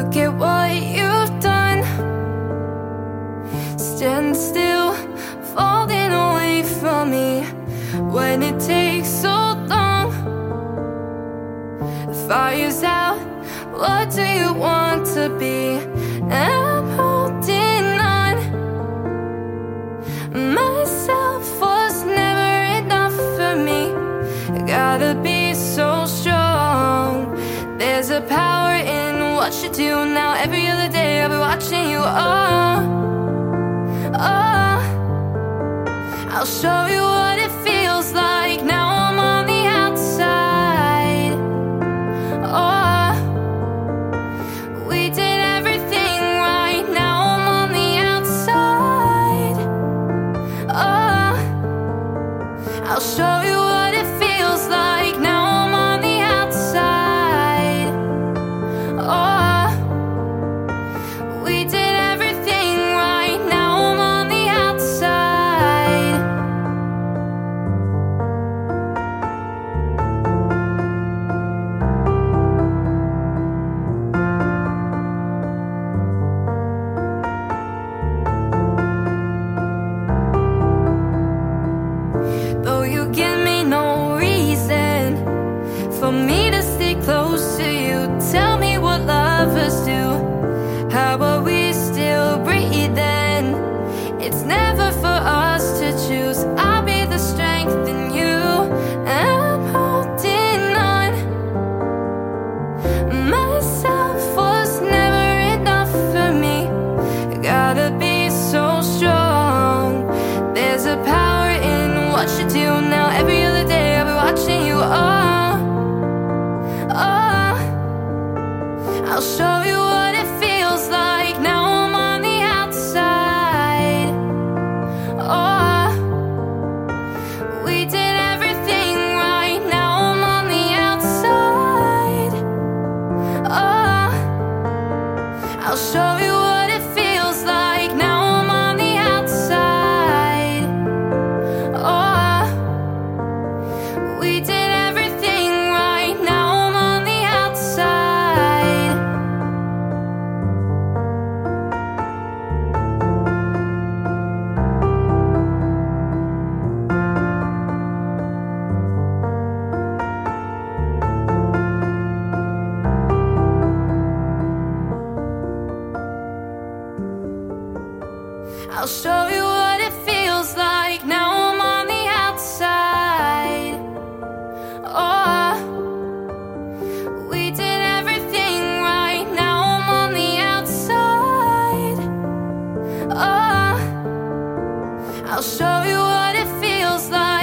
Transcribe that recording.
Look at what you've done. Stand still, falling away from me. When it takes so long, the fire's out. What do you want to be? I'm holding on. Myself was never enough for me. I gotta be so strong. There's a power in what you do now. Every other day I'll be watching you. I'll show you what it feels like. Now I'm on the outside. We did everything right. Now I'm on the outside. I'll show you what it feels like. Now I'm on the outside. We did everything right. Now I'm on the outside. Though you give me no reason for me to stay close to you. Tell me what lovers do. How are we still breathing? It's never for us to choose. I'll be the strength in you. I'm holding on. Myself was never enough for me. I gotta be so strong. There's a power in what you do now. Every other day I'll be watching you. I'll show you what it feels like. Now I'm on the outside. We did everything right. Now I'm on the outside. I'll show you what it feels like. Now I'm on the outside. We did everything right. Now I'm on the outside. I'll show you what it feels like. Now I'm on the outside. We did everything right. Now I'm on the outside. I'll show you what it feels like.